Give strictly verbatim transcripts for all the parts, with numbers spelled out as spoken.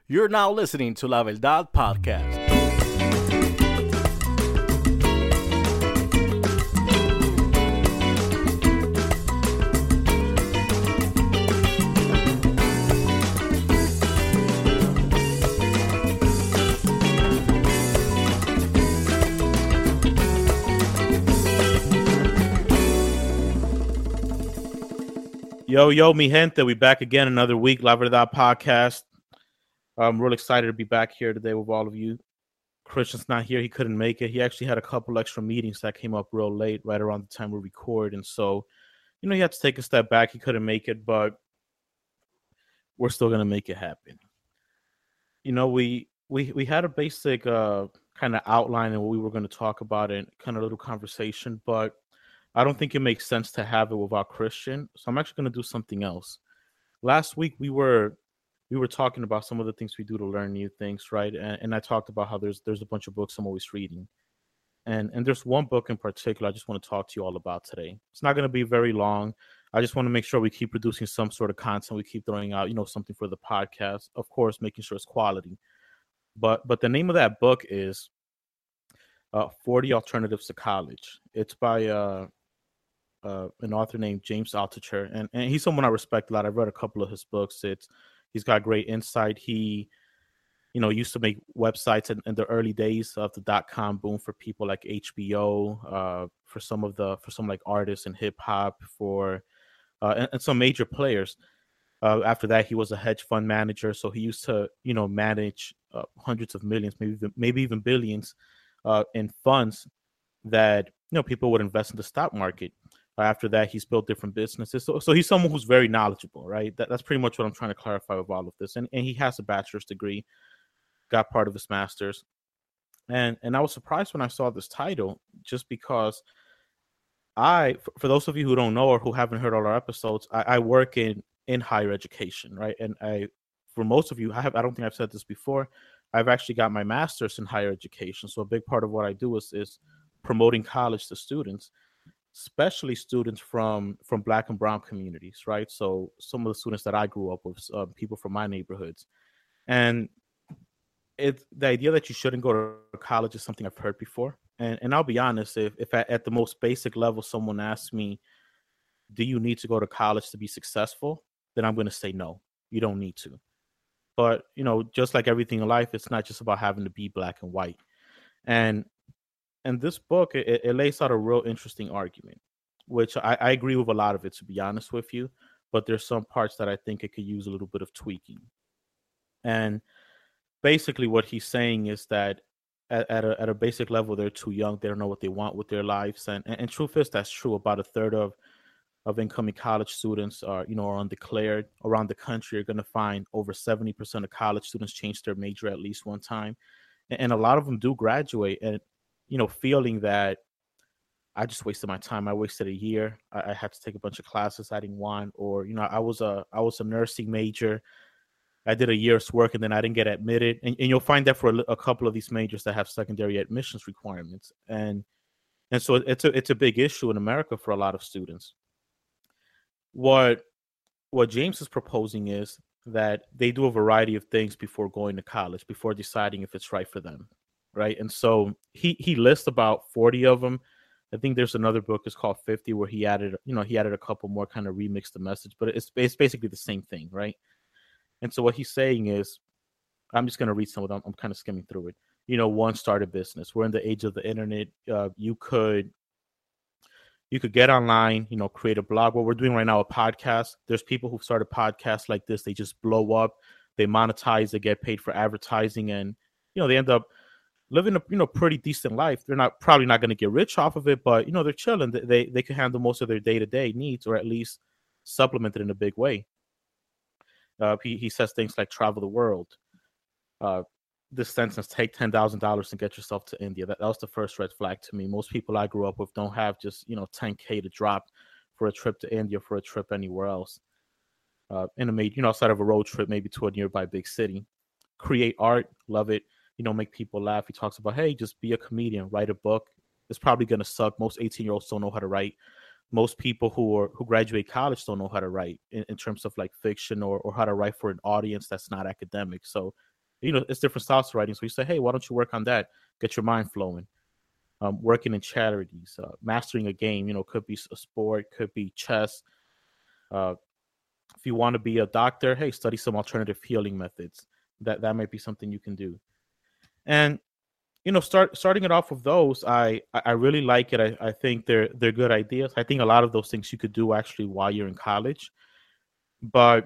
You're now listening to La Verdad Podcast. Yo, yo, mi gente, we back again another week, La Verdad Podcast. I'm real excited to be back here today with all of you. Christian's not here. He couldn't make it. He actually had a couple extra meetings that came up real late, right around the time we record. And so, you know, he had to take a step back. He couldn't make it, but we're still going to make it happen. You know, we we we had a basic uh, kind of outline of what we were going to talk about and kind of a little conversation, but I don't think it makes sense to have it without Christian. So I'm actually going to do something else. Last week, we were we were talking about some of the things we do to learn new things, right? And, and I talked about how there's there's a bunch of books I'm always reading. And and there's one book in particular I just want to talk to you all about today. It's not going to be very long. I just want to make sure we keep producing some sort of content. We keep throwing out, you know, something for the podcast. Of course, making sure it's quality. But but the name of that book is uh, forty Alternatives to College. It's by uh, uh, an author named James Altucher. And, and he's someone I respect a lot. I've read a couple of his books. It's He's got great insight. He, you know, used to make websites in, in the early days of the dot-com boom for people like H B O, uh, for some of the, for some like artists and hip hop, for uh, and, and some major players. Uh, after that, he was a hedge fund manager, so he used to, you know, manage uh, hundreds of millions, maybe even, maybe even billions, uh, in funds that, you know, people would invest in the stock market. After that, he's built different businesses. So, so he's someone who's very knowledgeable, right? That, that's pretty much what I'm trying to clarify with all of this. And, and he has a bachelor's degree, got part of his master's. And and I was surprised when I saw this title, just because I, for, for those of you who don't know or who haven't heard all our episodes, I, I work in, in higher education, right? And I, for most of you, I have I don't think I've said this before, I've actually got my master's in higher education. So a big part of what I do is, is promoting college to students, especially students from from Black and brown communities, right? So some of the students that I grew up with, uh, people from my neighborhoods. And it's the idea that you shouldn't go to college is something I've heard before. And and I'll be honest, if, if at, at the most basic level, someone asks me, do you need to go to college to be successful? Then I'm going to say, no, you don't need to. But, you know, just like everything in life, it's not just about having to be black and white. And And this book, it, it lays out a real interesting argument, which I, I agree with a lot of it, to be honest with you. But there's some parts that I think it could use a little bit of tweaking. And basically what he's saying is that at, at, a, at a basic level, they're too young. They don't know what they want with their lives. And, and, and truth is, that's true. About a third of, of incoming college students are, you know, are undeclared. Around the country, you're going to find over seventy percent of college students change their major at least one time. And, and a lot of them do graduate and, you know, feeling that I just wasted my time. I wasted a year. I, I had to take a bunch of classes I didn't want, or, you know, I was a I was a nursing major. I did a year's work and then I didn't get admitted. And, and you'll find that for a, a couple of these majors that have secondary admissions requirements. And and so it's a it's a big issue in America for a lot of students. What what James is proposing is that they do a variety of things before going to college, before deciding if it's right for them. Right. And so he, he lists about forty of them. I think there's another book, it's called fifty, where he added, you know, he added a couple more, kind of remixed the message, but it's, it's basically the same thing. Right. And so what he's saying is, I'm just going to read some of them. I'm kind of skimming through it. You know, one, start a business. We're in the age of the internet. Uh, you could you could get online, you know, create a blog. What we're doing right now, a podcast. There's people who've started podcasts like this. They just blow up. They monetize. They get paid for advertising. And, you know, they end up living a, you know, pretty decent life. They're not probably not going to get rich off of it, but, you know, they're chilling. They, they they can handle most of their day-to-day needs, or at least supplement it in a big way. Uh, he, he says things like travel the world. Uh, this sentence, take ten thousand dollars and get yourself to India. That, that was the first red flag to me. Most people I grew up with don't have just, you know, ten K to drop for a trip to India, for a trip anywhere else. Uh, in a major, you know, outside of a road trip, maybe to a nearby big city. Create art, love it. You know, make people laugh. He talks about, hey, just be a comedian, write a book. It's probably going to suck. Most eighteen-year-olds don't know how to write. Most people who are who graduate college don't know how to write in, in terms of like fiction or, or how to write for an audience that's not academic. So You know, it's different styles of writing. So you say, hey, why don't you work on that? Get your mind flowing. Um, working in charities, uh, mastering a game, you know, could be a sport, could be chess. Uh, if you want to be a doctor, hey, study some alternative healing methods. That that might be something you can do. And you know, start starting it off with those, I I really like it. I, I think they're they're good ideas. I think a lot of those things you could do actually while you're in college, but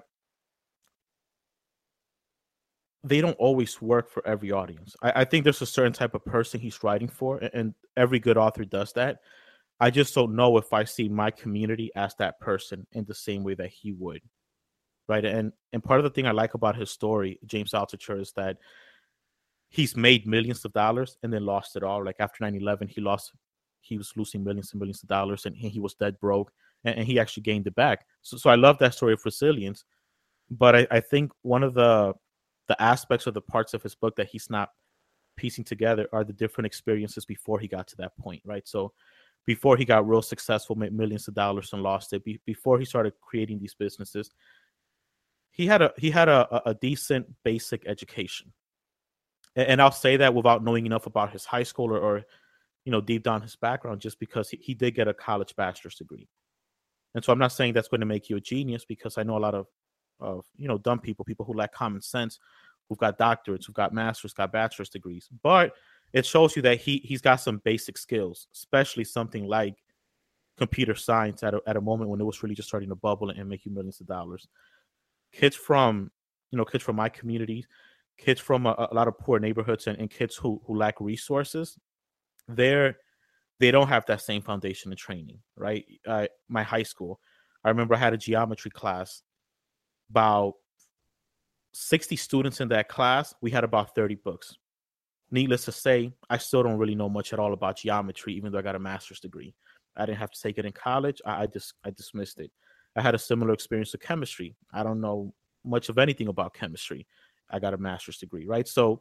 they don't always work for every audience. I, I think there's a certain type of person he's writing for, and every good author does that. I just don't know if I see my community as that person in the same way that he would, right? And and part of the thing I like about his story, James Altucher, is that he's made millions of dollars and then lost it all. Like after nine eleven, he lost, he was losing millions and millions of dollars, and he was dead broke, and, and he actually gained it back. So, so I love that story of resilience. But I, I think one of the the aspects of the parts of his book that he's not piecing together are the different experiences before he got to that point, right? So before he got real successful, made millions of dollars and lost it, be, before he started creating these businesses, he had a he had a, a decent basic education. And, and I'll say that without knowing enough about his high school or, or you know, deep down his background, just because he, he did get a college bachelor's degree. And so I'm not saying that's going to make you a genius, because I know a lot of, of you know, dumb people, people who lack common sense, who've got doctorates, who've got masters, got bachelor's degrees. But it shows you that he he's got some basic skills, especially something like computer science at a, at a moment when it was really just starting to bubble and make you millions of dollars. Kids from, you know, kids from my community, kids from a, a lot of poor neighborhoods, and, and kids who who lack resources, they're they don't have that same foundation and training, right? Uh, my high school, I remember I had a geometry class. About sixty students in that class. We had about thirty books. Needless to say, I still don't really know much at all about geometry, even though I got a master's degree. I didn't have to take it in college. I, I just I dismissed it. I had a similar experience with chemistry. I don't know much of anything about chemistry. I got a master's degree, right? So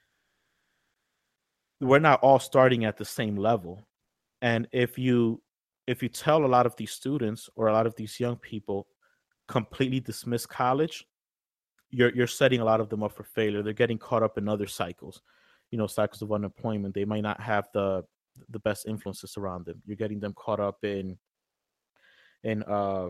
we're not all starting at the same level. And if you if you tell a lot of these students or a lot of these young people completely dismiss college, you're you're setting a lot of them up for failure. They're getting caught up in other cycles, you know, cycles of unemployment. They might not have the the best influences around them. You're getting them caught up in in uh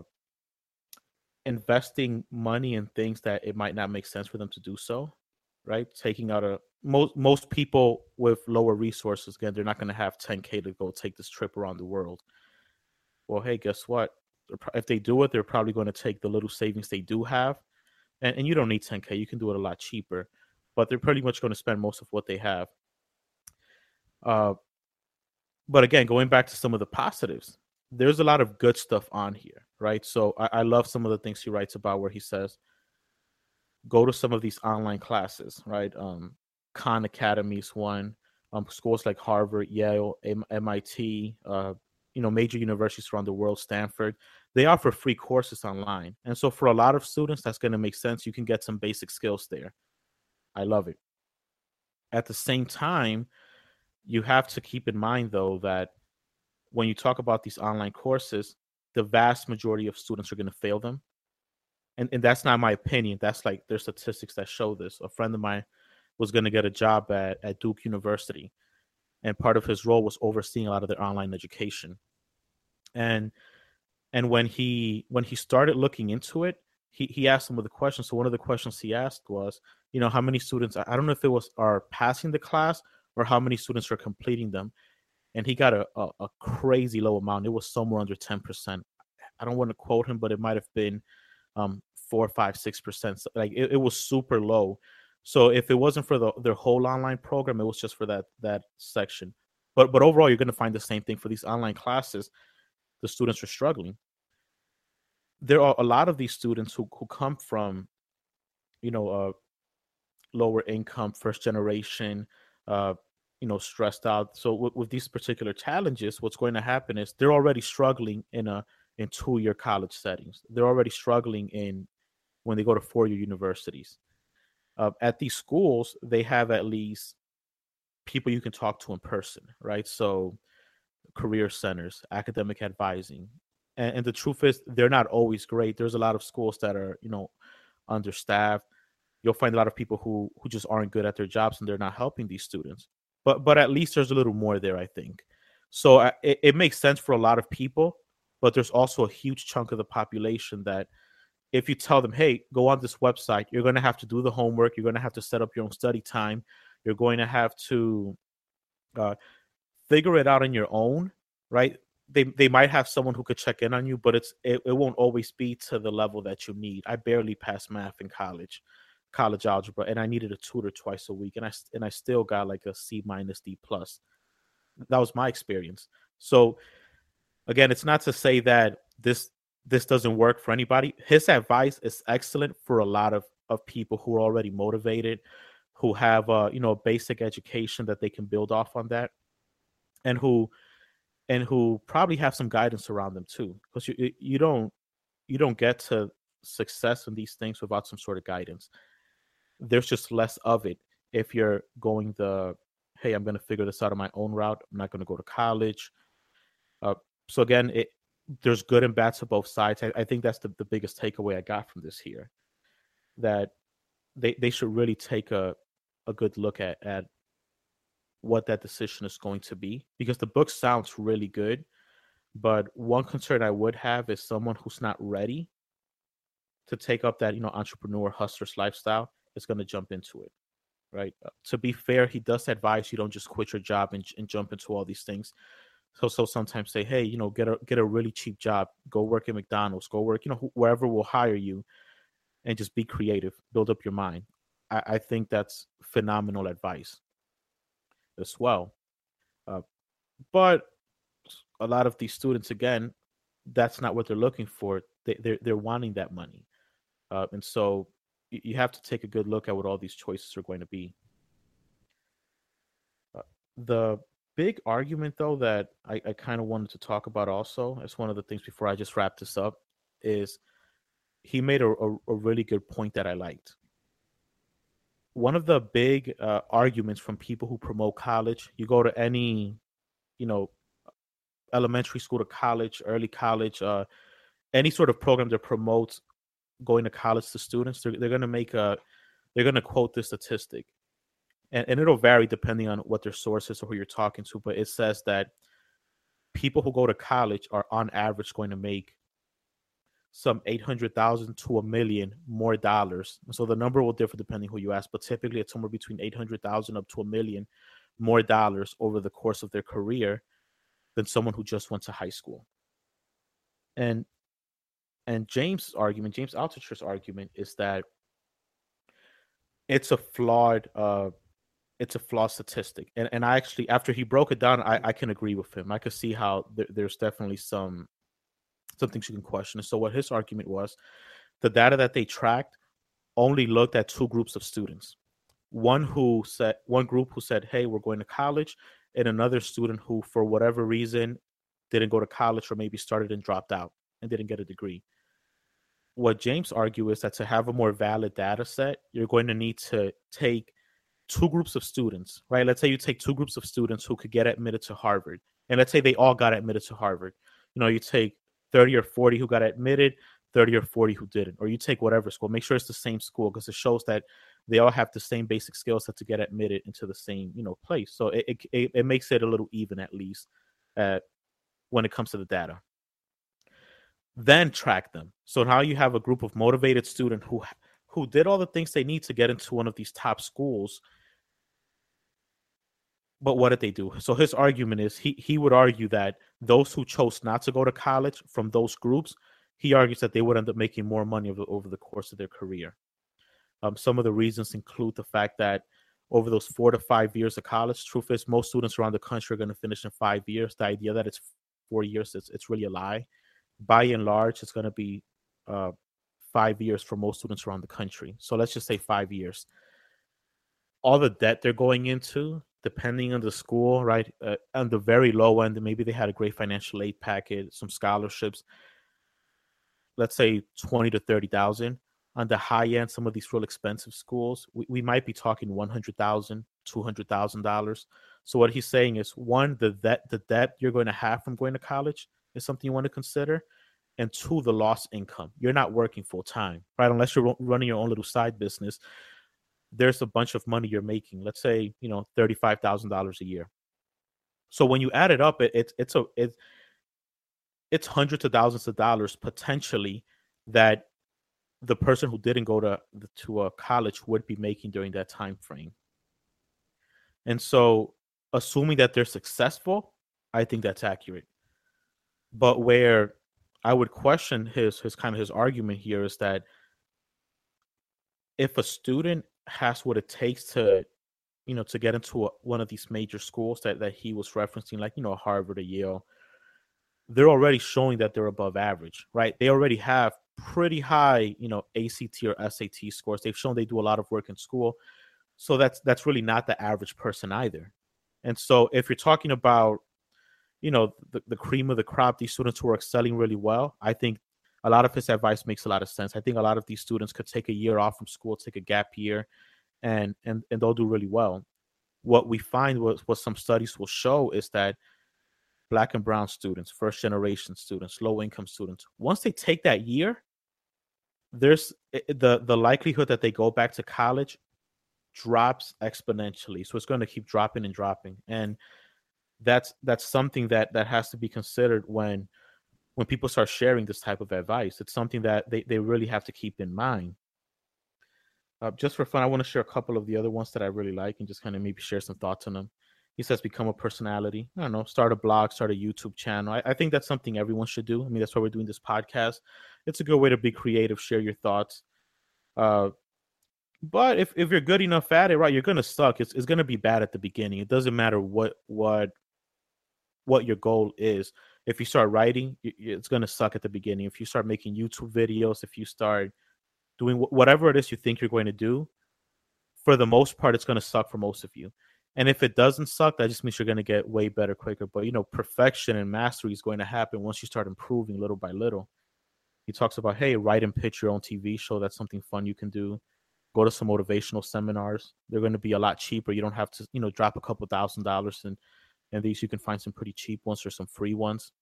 investing money in things that it might not make sense for them to do so, right? Taking out a most most people with lower resources, again, they're not going to have ten K to go take this trip around the world. Well, hey, guess what? If they do it, they're probably going to take the little savings they do have, and, and you don't need ten K. You can do it a lot cheaper, but they're pretty much going to spend most of what they have. Uh, but again, going back to some of the positives, there's a lot of good stuff on here, right? So I, I love some of the things he writes about, where he says, go to some of these online classes, right? Um, Khan Academy is one. Um, schools like Harvard, Yale, M- MIT, uh, you know, major universities around the world, Stanford, they offer free courses online. And so for a lot of students, that's going to make sense. You can get some basic skills there. I love it. At the same time, you have to keep in mind, though, that when you talk about these online courses, the vast majority of students are going to fail them. And, and that's not my opinion. That's like, there's statistics that show this. A friend of mine was going to get a job at, at Duke University, and part of his role was overseeing a lot of their online education. And and when he when he started looking into it, he he asked some of the questions. So one of the questions he asked was, you know, how many students, I don't know if it was are passing the class or how many students are completing them. And he got a, a, a crazy low amount. It was somewhere under ten percent. I don't want to quote him, but it might have been um, four, five, six percent. So, like it, it was super low. So if it wasn't for the their whole online program, it was just for that that section. But but overall, you're going to find the same thing for these online classes. The students are struggling. There are a lot of these students who who come from, you know, uh, lower income, first generation, uh, you know, stressed out. So with, with these particular challenges, what's going to happen is they're already struggling in a in two year college settings. They're already struggling in when they go to four year universities. Uh, at these schools, they have at least people you can talk to in person, right? So career centers, academic advising. And, and the truth is, they're not always great. There's a lot of schools that are, you know, understaffed. you'll find a lot of people who who just aren't good at their jobs and they're not helping these students. But but at least there's a little more there, I think. So I, it, it makes sense for a lot of people, but there's also a huge chunk of the population that if you tell them, hey, go on this website, you're going to have to do the homework. You're going to have to set up your own study time. You're going to have to uh, figure it out on your own, right? They they might have someone who could check in on you, but it's it, it won't always be to the level that you need. I barely passed math in college, college algebra, and I needed a tutor twice a week, and I and I still got like a C minus D plus. That was my experience. So again, it's not to say that this this doesn't work for anybody. His advice is excellent for a lot of of people who are already motivated, who have uh, you know, a basic education that they can build off on that, and who and who probably have some guidance around them too, because you you don't you don't get to success in these things without some sort of guidance. There's just less of it if you're going the, hey, I'm going to figure this out on my own route. I'm not going to go to college. Uh, so again, it, there's good and bad to both sides. I, I think that's the, the biggest takeaway I got from this here, that they, they should really take a, a good look at, at what that decision is going to be, because the book sounds really good. But one concern I would have is someone who's not ready to take up that, you know, entrepreneur hustler's lifestyle is going to jump into it, right? Uh, to be fair, he does advise you don't just quit your job and, and jump into all these things. So, so sometimes say, hey, you know, get a get a really cheap job, go work at McDonald's, go work, you know, wherever will hire you, and just be creative, build up your mind. I, I think that's phenomenal advice as well. Uh, but a lot of these students, again, that's not what they're looking for. They, they're they're wanting that money, uh, and so you, you have to take a good look at what all these choices are going to be. Uh, the big argument, though, that I, I kind of wanted to talk about also, as one of the things before I just wrap this up, is he made a, a, a really good point that I liked. One of the big uh, arguments from people who promote college, you go to any, you know, elementary school to college, early college, uh, any sort of program that promotes going to college to students, they're, they're going to make a, they're going to quote this statistic. And, and it'll vary depending on what their source is or who you're talking to. But it says that people who go to college are on average going to make some eight hundred thousand to a million more dollars. So the number will differ depending who you ask, but typically it's somewhere between eight hundred thousand up to a million more dollars over the course of their career than someone who just went to high school. And and James' argument, James Altucher's argument, is that it's a flawed uh, it's a flawed statistic. And and I actually, after he broke it down, I, I can agree with him. I could see how there, there's definitely some some things you can question. And so what his argument was, the data that they tracked only looked at two groups of students. One who said one group who said, hey, we're going to college, and another student who, for whatever reason, didn't go to college or maybe started and dropped out and didn't get a degree. What James argued is that to have a more valid data set, you're going to need to take two groups of students, right? Let's say you take two groups of students who could get admitted to Harvard, and let's say they all got admitted to Harvard. You know, you take thirty or forty who got admitted, thirty or forty who didn't, or you take whatever school. Make sure it's the same school, because it shows that they all have the same basic skill set to get admitted into the same, you know, place. So it it, it makes it a little even, at least, uh, when it comes to the data. Then track them. So now you have a group of motivated students who who did all the things they need to get into one of these top schools. But what did they do? So his argument is, he he would argue that those who chose not to go to college from those groups, he argues that they would end up making more money over, over the course of their career. Um, some of the reasons include the fact that over those four to five years of college, truth is, most students around the country are going to finish in five years. The idea that it's four years, it's, it's really a lie. By and large, it's going to be uh, five years for most students around the country. So let's just say five years. All the debt they're going into, depending on the school, right? Uh, on the very low end, maybe they had a great financial aid package, some scholarships. Let's say twenty to thirty thousand. On the high end, some of these real expensive schools, we, we might be talking one hundred thousand, two hundred thousand dollars. So what he's saying is, one, the debt the debt you're going to have from going to college is something you want to consider, and two, the lost income. You're not working full time, right? Unless you're running your own little side business. there's a bunch of money you're making. Let's say, you know, thirty-five thousand dollars a year. So when you add it up, it, it's it's a it, it's hundreds of thousands of dollars potentially that the person who didn't go to to a college would be making during that time frame. And so, assuming that they're successful, I think that's accurate. But where I would question his his kind of his argument here is that if a student has what it takes to, you know, to get into a, one of these major schools that, that he was referencing, like, you know, Harvard or Yale, they're already showing that they're above average, right? They already have pretty high, you know, A C T or S A T scores. They've shown they do a lot of work in school. So that's that's really not the average person either. And so if you're talking about, you know, the, the cream of the crop, these students who are excelling really well, I think a lot of his advice makes a lot of sense. I think a lot of these students could take a year off from school, take a gap year, and and and they'll do really well. What we find, what, what some studies will show, is that Black and brown students, first generation students, low income students, once they take that year, there's the the likelihood that they go back to college drops exponentially. So it's going to keep dropping and dropping. And that's that's something that that has to be considered when when people start sharing this type of advice. It's something that they, they really have to keep in mind. Uh, just for fun, I want to share a couple of the other ones that I really like and just kind of maybe share some thoughts on them. He says, become a personality. I don't know, start a blog, start a YouTube channel. I, I think that's something everyone should do. I mean, that's why we're doing this podcast. It's a good way to be creative, share your thoughts. Uh, but if, if you're good enough at it, right, you're going to suck. It's, it's going to be bad at the beginning. It doesn't matter what what what your goal is. If you start writing, it's going to suck at the beginning. If you start making YouTube videos, if you start doing whatever it is you think you're going to do, for the most part, it's going to suck for most of you. And if it doesn't suck, that just means you're going to get way better quicker. But, you know, perfection and mastery is going to happen once you start improving little by little. He talks about, hey, write and pitch your own T V show. That's something fun you can do. Go to some motivational seminars. They're going to be a lot cheaper. You don't have to, you know, drop a couple thousand dollars. And, and these, you can find some pretty cheap ones or some free ones.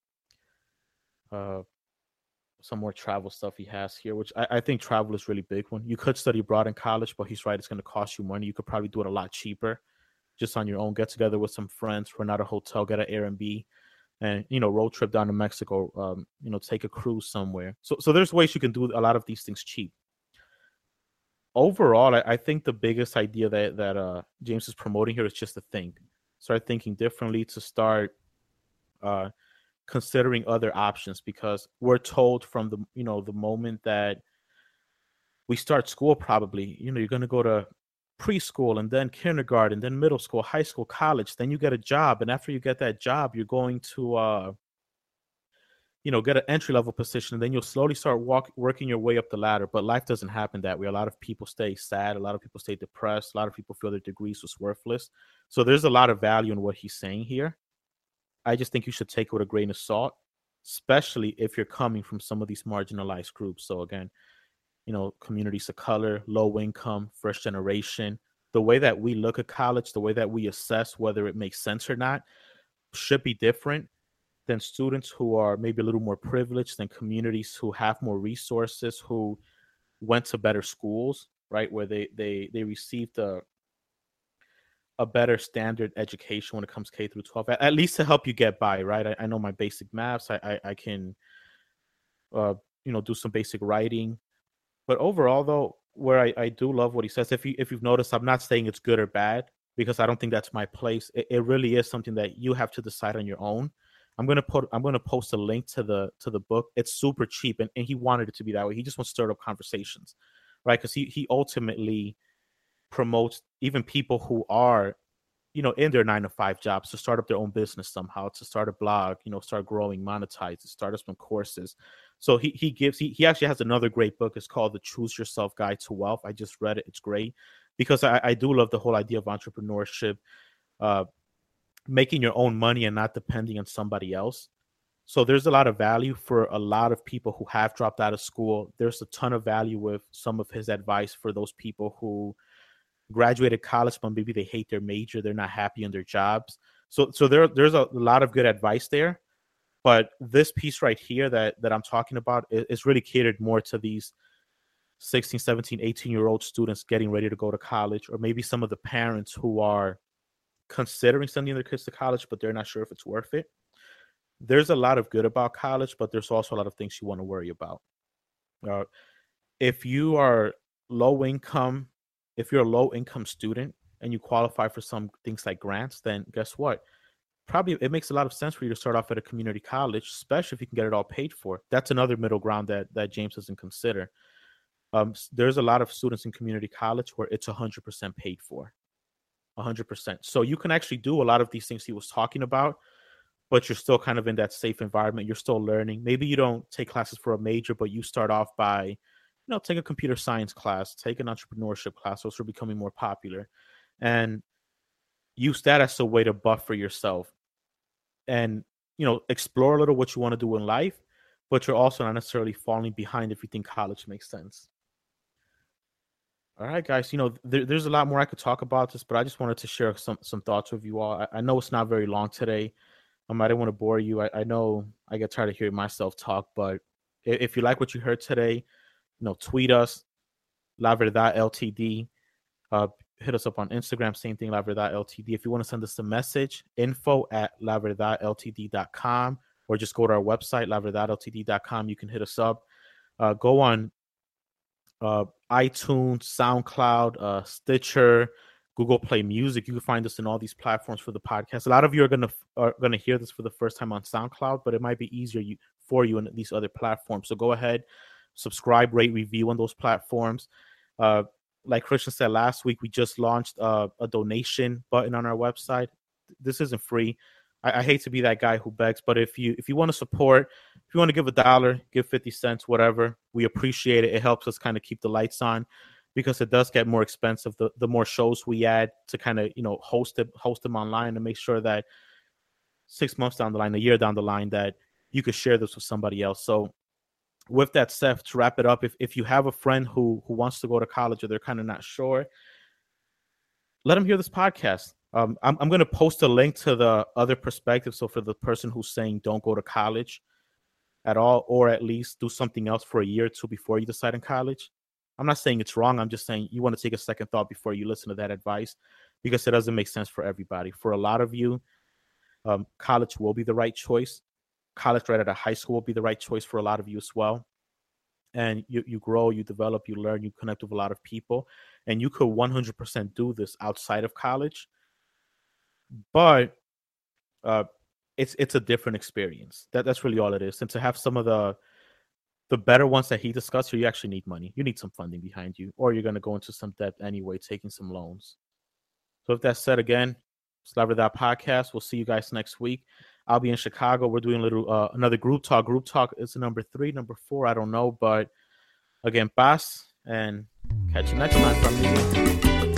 Uh, some more travel stuff he has here, which I, I think travel is really big one. You could study abroad in college, but he's right. It's going to cost you money. You could probably do it a lot cheaper just on your own. Get together with some friends, rent out a hotel, get an Airbnb, and, you know, road trip down to Mexico, um, you know, take a cruise somewhere. So, so there's ways you can do a lot of these things cheap. Overall, I, I think the biggest idea that, that uh, James is promoting here is just to think. Start thinking differently, to start uh, considering other options, because we're told from the, you know, the moment that we start school, probably, you know, you're going to go to preschool and then kindergarten, then middle school, high school, college, then you get a job. And after you get that job, you're going to, uh, you know, get an entry level position. And then you'll slowly start walk, working your way up the ladder. But life doesn't happen that way. A lot of people stay sad. A lot of people stay depressed. A lot of people feel their degrees was worthless. So there's a lot of value in what he's saying here. I just think you should take it with a grain of salt, especially if you're coming from some of these marginalized groups. So again, you know, communities of color, low income, first generation. The way that we look at college, the way that we assess whether it makes sense or not, should be different than students who are maybe a little more privileged, than communities who have more resources, who went to better schools, right, where they they they received a a better standard education when it comes K through twelve, at, at least to help you get by, right? I, I know my basic maths. I I, I can, uh, you know, do some basic writing. But overall, though, where I, I do love what he says, if you if you've noticed, I'm not saying it's good or bad, because I don't think that's my place. It, it really is something that you have to decide on your own. I'm gonna put I'm gonna post a link to the to the book. It's super cheap, and, and he wanted it to be that way. He just wants to stir up conversations, right? Because he he ultimately promotes even people who are, you know, in their nine to five jobs to start up their own business somehow, to start a blog, you know, start growing, monetize, to start up some courses. So he he gives he he actually has another great book. It's called The Choose Yourself Guide to Wealth. I just read it. It's great, because I, I do love the whole idea of entrepreneurship, uh, making your own money and not depending on somebody else. So there's a lot of value for a lot of people who have dropped out of school. There's a ton of value with some of his advice for those people who graduated college, but maybe they hate their major. They're not happy in their jobs. So so there, there's a lot of good advice there. But this piece right here that, that I'm talking about is, is really catered more to these sixteen, seventeen, eighteen year old students getting ready to go to college, or maybe some of the parents who are considering sending their kids to college, but they're not sure if it's worth it. There's a lot of good about college, but there's also a lot of things you want to worry about. Uh, if you are low income, if you're a low income student and you qualify for some things like grants, then guess what? Probably it makes a lot of sense for you to start off at a community college, especially if you can get it all paid for. That's another middle ground that that James doesn't consider. Um, there's a lot of students in community college where it's one hundred percent paid for, one hundred percent. So you can actually do a lot of these things he was talking about, but you're still kind of in that safe environment. You're still learning. Maybe you don't take classes for a major, but you start off by, you know, take a computer science class, take an entrepreneurship class. Those are becoming more popular. And use that as a way to buffer yourself and, you know, explore a little what you want to do in life, but you're also not necessarily falling behind if you think college makes sense. All right, guys, you know, there, there's a lot more I could talk about this, but I just wanted to share some, some thoughts with you all. I, I know it's not very long today. Um, I didn't want to bore you. I, I know I get tired of hearing myself talk, but if, if you like what you heard today, you know, tweet us, La Verdad L T D. Uh, hit us up on Instagram, same thing, La Verdad L T D. If you want to send us a message, info at la verdad l t d dot com, or just go to our website, la verdad l t d dot com. You can hit us up. Uh, go on uh, iTunes, SoundCloud, uh, Stitcher, Google Play Music. You can find us in all these platforms for the podcast. A lot of you are gonna are gonna hear this for the first time on SoundCloud, but it might be easier you, for you in these other platforms. So go ahead, subscribe, rate, review on those platforms. Uh, like Christian said last week, we just launched uh, a donation button on our website. This isn't free. I, I hate to be that guy who begs, but if you if you want to support, if you want to give a dollar, give fifty cents, whatever, we appreciate it. It helps us kind of keep the lights on, because it does get more expensive the, the more shows we add to kind of, you know, host it, host them online, and make sure that six months down the line, a year down the line, that you could share this with somebody else. So with that said, to wrap it up, if, if you have a friend who who wants to go to college or they're kind of not sure, let them hear this podcast. Um, I'm, I'm going to post a link to the other perspective. So for the person who's saying don't go to college at all, or at least do something else for a year or two before you decide in college, I'm not saying it's wrong. I'm just saying you want to take a second thought before you listen to that advice, because it doesn't make sense for everybody. For a lot of you, um, college will be the right choice. College right out of high school will be the right choice for a lot of you as well. And you, you grow, you develop, you learn, you connect with a lot of people. And you could one hundred percent do this outside of college. But uh, it's it's a different experience. That That's really all it is. And to have some of the the better ones that he discussed here, you actually need money. You need some funding behind you, or you're going to go into some debt anyway, taking some loans. So with that said, again, it's La Verdad Podcast. We'll see you guys next week. I'll be in Chicago. We're doing a little uh, another group talk. Group talk is number three, number four. I don't know. But again, paz, and catch you next time from me.